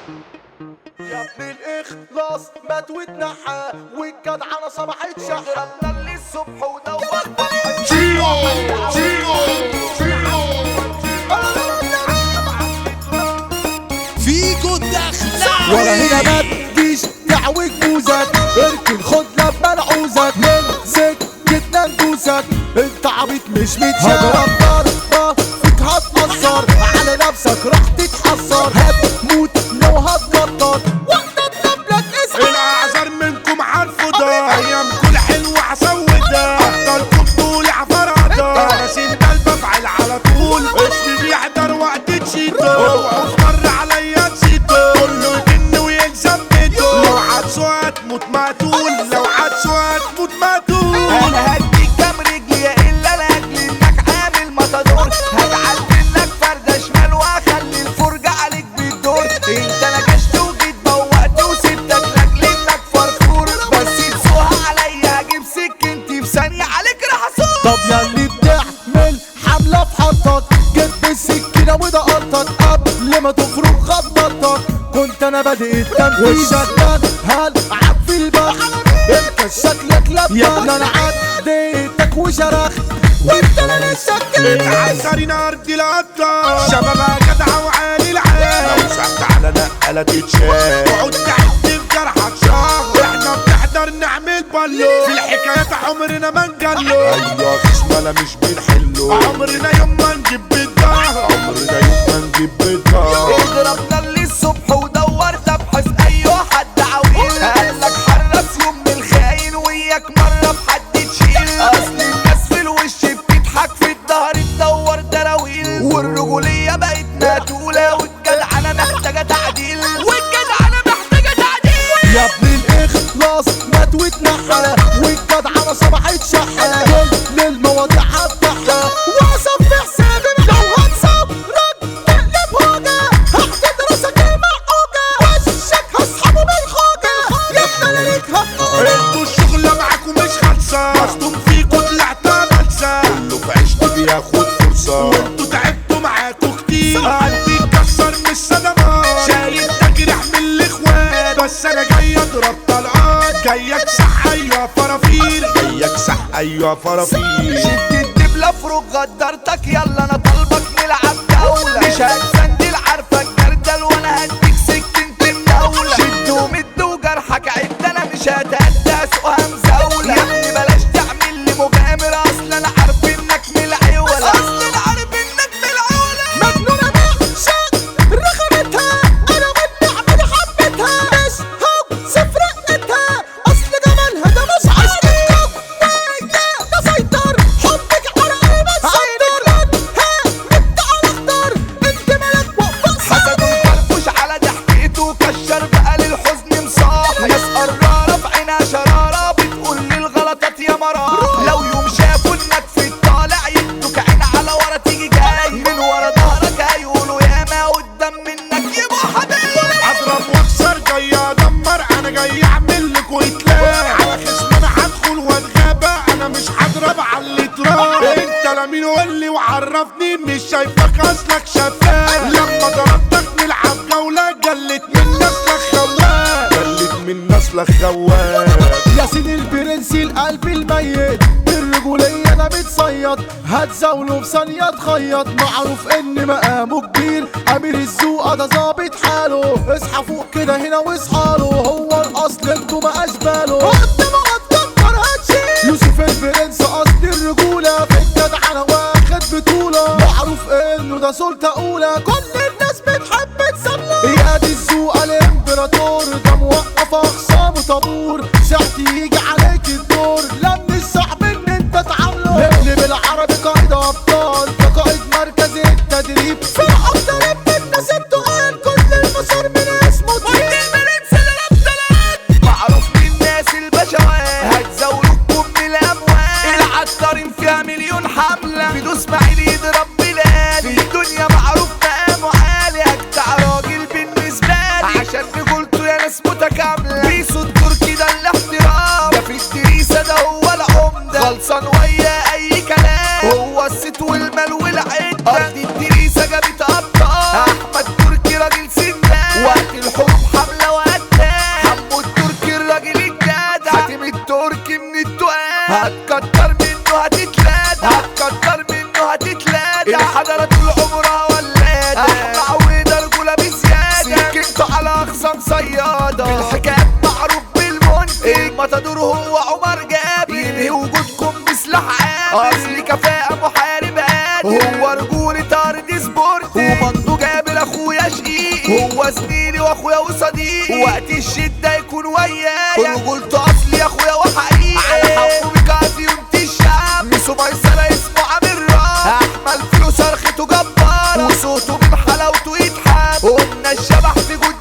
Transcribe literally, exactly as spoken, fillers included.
يا ابن الاخلاص مات واتنحى والجدعنة صبحت شحة ضربنا للصبح ودورنا فيكو الدخلاوي ولا هنا ما تجيش تعوج موزك اركن خد لما نعوزك من سكتنا ندوسك انت عبيط مش متشاف هضرب ضربة فيك هتأثر على نفسك راح تتحسر هتموت لو هتنطط وانت تطبلك اسعى الاعذار منكم عارفه ده ايامكم الحلوة عسودة افضلكم طول عفرادة راسين قلب افعل على طول اسمي بيحضر وقت تشيتو اوعوا مر عليا تشيتو كله يجن ويلزم بيته لو عدسوا هتموت مقتول لو عدسوا هتموت مقتول انا هديك كام رجلي الا لاجل انك عامل مطادور هجعل منك فردة شمال واخلي الفرجة عليك بالدور انت نكشت وجيت بوقت وسبتك لاجل انك فرفور بس تسوها عليا هجيب سكنتي في ثانية عليك راح اصور طب ياللي بتعمل حملة في حطك جيت بالسكينة ودقرتك قبل ما تفرق خبطتك كنت انا بادئ التنفيذ والشكلك هلعب في البحر انت شكلك لبن يا ابني انا عديتك وشرخت وانت انا لسه كده متعسرين ارض القطة شبابها جدعة وعالي العال لو سحت على نقلة تتشال تقعد تعد في جرحك شهر احنا بنحضر نعمل بالو في الحكايات عمرنا ما نجلو ايوه خصمنا مش بنحلو عمرنا يوم ما نجيب بالظهر عمرنا يوم ما نجيب بالظهر اضربنا للصبح ودورت ابحث ايوه حد عويل قالك حرص يوم من الخاين وياك مرة بحد تشيل اصل الناس في الوش بتضحك في الظهر تدور دراويل والرجولية بقت مقتولة والجدعنة محتاجة تعديل والجدعنة محتاجة تعديل يا ابن الاخلاص مات واتنحى والجدعنة صبحت شحة كل المواضيع هتفتحها واصف في حسابي لو هتصبرك تقلب هوجة هحدد راسك المعوجة وشك هسحبه بالخوجة يا ابن انا ليك هتقول انتوا الشغلة معاكم مش خالصة مصدوم فيكوا طلعتها بلسة كله في عشت بياخد فرصة وانتوا تعبتوا معاكوا كتير قلبي اتكسر من الصدمات شايل تجرح من الاخوات بس انا جاي اضرب طلقات جاي اكسح ايوه فرافير جاي اكسح ايوه فرافير شد الدبلة فروق غدرتك يلا انا طالبك نلعب جولة مش هتسندل عارفك جردل وانا هديك سكنة النولة شد ومد وجرحك عد انا مش هتهدى سوقها مزاولة يا ابني بلاش تعمل لي مغامر اصل انا عارف انك من العيولة اصل انا عارف انك من العيولة مجنونة بعشق رخامتها انا والنعمة دي حبتها مش هو سفرقتها اصل جمالها ده مش عشقتها ده ده سيطر حبك على قلبك سيطر ها انت على اخضر انت مالك وقفة حسد وكرفوش على ضحكته كشر بقى للحزن مصاح ناس قرارة في عينها شرارة بتقول للغلطات يا مرار لو يوم شافوا انك في الطالع يدوك عين على ورا تيجي جاي من ورا ظهرك هيقولوا ياما قدام منك يبقوا حبايب اضرب واكسر جاي ادمر انا جاي اعمل لكوا اتلاف على خصم انا هدخل واتغابى انا مش هضرب على اللي اتراب انت لا مين قول لي وعرفني مش شايفك اصلك شفاف لما ضربتك نلعب جولة جلت من نسلك خوات جلت من نسلك خوات ياسين البرنسي القلب الميت الرجولية ده بتصيد هتزاوله في ثانية تخيط معروف ان مقامه كبير امير الزوقة ده ظابط حاله اصحى فوق كده هنا واصحاله هو الاصل انتوا ما اشباله قدام قدام فرهاتشي يوسف البرنس اصل الرجولة في الجدعنة واخد بطولة معروف انه ده سلطة اولى كل الناس بتحب تسمع اياد الزوقة الامبراطور ده موقف اخصامه طابور ساعتي يجي عليك الدور لم الصعب ان انت تعامله نقلب العربي قائد ابطال كقائد مركز التدريب في اكتر من الناس بتقال كل المسار من اسمه تجيب معروف للناس البشوات هتزاولوكم من الاموال العطارين فيها مليون حملة بدو اسماعيل يضرب بلاد في الدنيا معروف مقامه عالي اجدع راجل بالنسبة لي عشان رجولته يا ناس متكاملة بيسو التركي ده اللي حسن صيادة الحكايات معروف بالمنتج المطادور هو عمر جابر ينهي وجودكم بسلاح عابر اصلي كفاءة محارب قادر هو رجولة ارض سبورت ومندو جابر اخويا شقيقي هو زميلي واخويا وصديقي وقت الشدة يكون ويايا رجولته اصلي يا اخويا وحقيقي على حبه بكافي يومت الشعب ميسو ميسرة اسمه عامل راب احمل فلوس صرخته جبارة وصوته من حلاوته يتحب قلنا الشبح في جود